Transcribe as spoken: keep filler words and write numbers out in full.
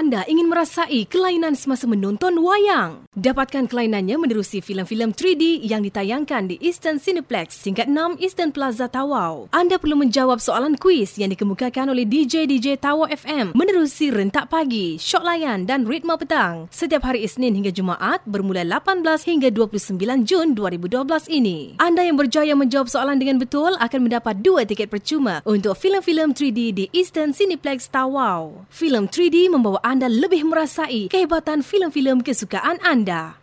anda ingin merasai kelainan semasa menonton wayang? Dapatkan kelainannya menerusi filem-filem tiga D yang ditayangkan di Eastern Cineplex tingkat enam Eastern Plaza Tawau. Anda perlu menjawab soalan kuis yang dikemukakan oleh D J D J Tawau F M menerusi Rentak Pagi, Shot Layan dan Ritma Petang setiap hari Isnin hingga Jumaat bermula lapan belas hingga dua puluh sembilan Jun dua ribu dua belas ini. Anda yang berjaya menjawab soalan dengan betul akan mendapat dua tiket percuma untuk filem-filem tiga D di Eastern Cineplex Tawau. Filem tiga D membawa anda lebih merasai kehebatan filem-filem kesukaan anda.